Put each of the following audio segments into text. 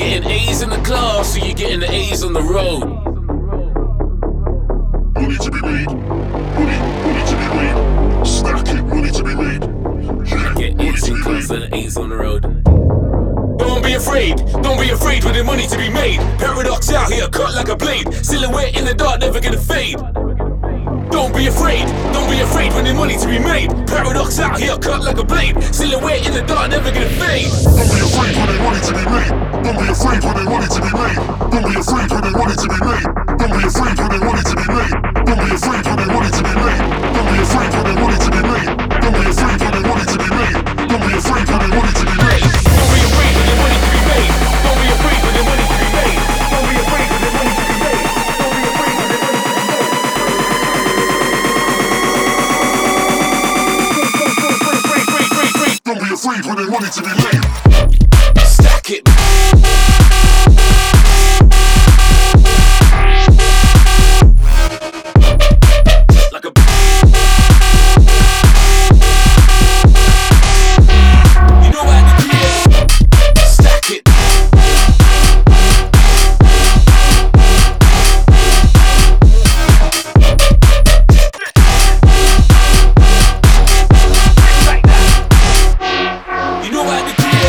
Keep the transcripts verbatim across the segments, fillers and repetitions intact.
getting A's in the class, or you getting the A's on the road? Money to be made, money, money to be made. Stack it, money to be made. Yeah, Get money A's to in be class made. and A's on the road. Don't be afraid, don't be afraid with the money to be made. Paradox out here, cut like a blade. Silhouette in the dark, never gonna fade. Don't be afraid, don't be afraid when there's money to be made. Paradox out here, cut like a blade. Silhouette in the dark, never gonna fade. Don't be afraid when there's money to be made. Don't be afraid when there's money to be made. Don't be afraid when there's money to be made. Don't be afraid when there's money to be made. Don't be afraid when there's money to be made. Don't be afraid when there's money to be made. Don't be afraid when there's money to be made. Don't be afraid when there's money to be made. Don't be afraid when there's money to be made. Don't be afraid when there's money to be made. Don't be afraid when there's money to be made. Don't be afraid when there's money to be made. Don't be afraid when there's money to be made. Stack it. Like a You know how to do it. Stack it. You know how to create.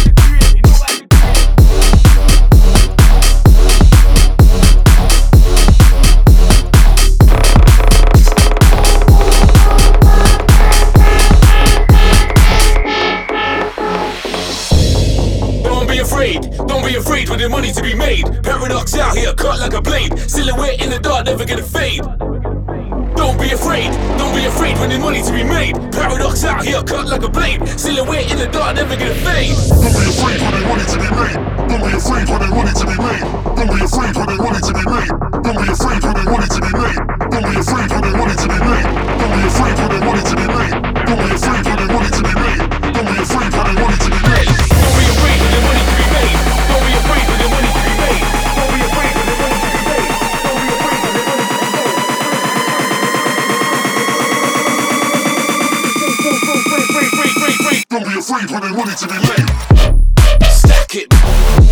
Don't be afraid, don't be afraid when there's money to be made. Paradox out here, cut like a blade. Silhouette in the dark, never gonna fade. Don't be afraid, don't be afraid when there's money to be made. Paradox out here, cut like a blade. Silhouette in the dark, never gonna fade. Don't be afraid when there's money to be made. Don't be afraid when there's money to be made. Don't be afraid when there's money to be made. Don't be afraid when there's money to be made. Don't be afraid when there's money to be made. Don't be afraid when there's money to be made. Don't be afraid when there's money to be made. Don't be afraid when there's money to be made. Don't be afraid when there's money to be made. Don't be afraid when there's money to be made. Don't be afraid when there's money to be made. Don't be afraid when there's money to be made. Don't be afraid when there's money to be made. Stack it.